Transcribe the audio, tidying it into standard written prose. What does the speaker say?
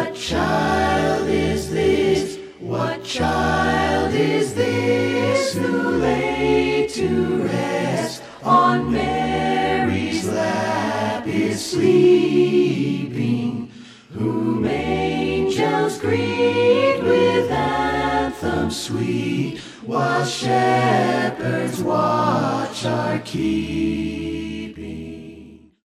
What child is this? What child is this who lay to rest on Mary's lap is sleeping, whom angels greet with anthems sweet, while shepherds watch our keep?